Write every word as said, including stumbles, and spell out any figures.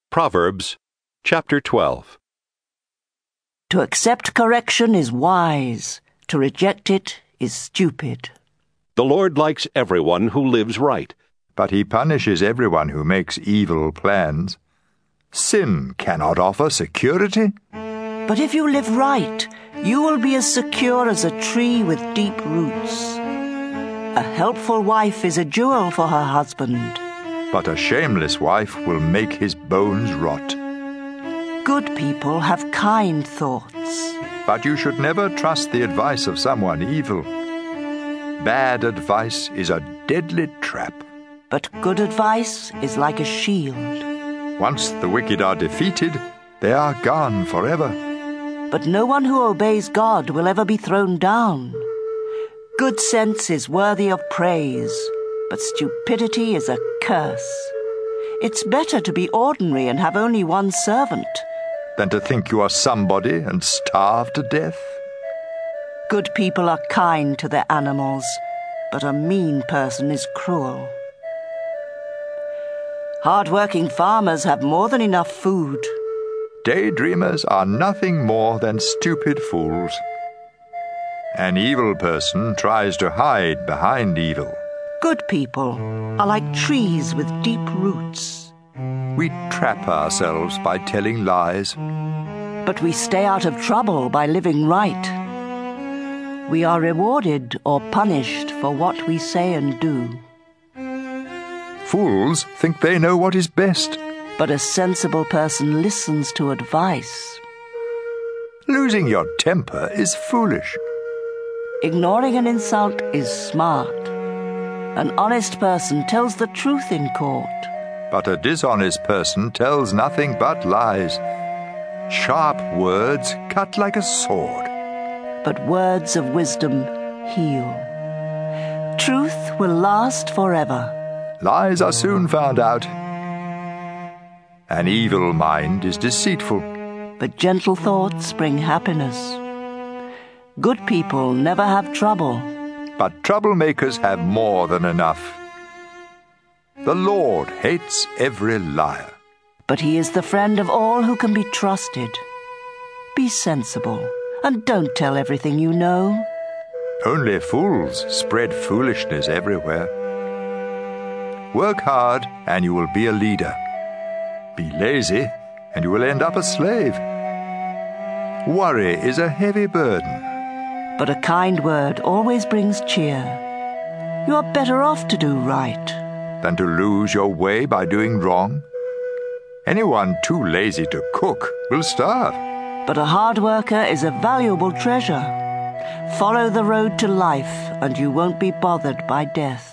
Proverbs chapter twelve. To accept correction is wise, to reject it is stupid. The Lord likes everyone who lives right, but he punishes everyone who makes evil plans. Sin cannot offer security. But if you live right, you will be as secure as a tree with deep roots. A helpful wife is a jewel for her husband. But a shameless wife will make his bones rot. Good people have kind thoughts. But you should never trust the advice of someone evil. Bad advice is a deadly trap. But good advice is like a shield. Once the wicked are defeated, they are gone forever. But no one who obeys God will ever be thrown down. Good sense is worthy of praise, but stupidity is a curse. It's better to be ordinary and have only one servant than to think you are somebody and starve to death. Good people are kind to their animals, but a mean person is cruel. Hard-working farmers have more than enough food. Daydreamers are nothing more than stupid fools. An evil person tries to hide behind evil. Good people are like trees with deep roots. We trap ourselves by telling lies. But we stay out of trouble by living right. We are rewarded or punished for what we say and do. Fools think they know what is best. But a sensible person listens to advice. Losing your temper is foolish. Ignoring an insult is smart. An honest person tells the truth in court. But a dishonest person tells nothing but lies. Sharp words cut like a sword. But words of wisdom heal. Truth will last forever. Lies are soon found out. An evil mind is deceitful. But gentle thoughts bring happiness. Good people never have trouble. But troublemakers have more than enough. The Lord hates every liar. But he is the friend of all who can be trusted. Be sensible, and don't tell everything you know. Only fools spread foolishness everywhere. Work hard, and you will be a leader. Be lazy, and you will end up a slave. Worry is a heavy burden. But a kind word always brings cheer. You are better off to do right than to lose your way by doing wrong. Anyone too lazy to cook will starve. But a hard worker is a valuable treasure. Follow the road to life, and you won't be bothered by death.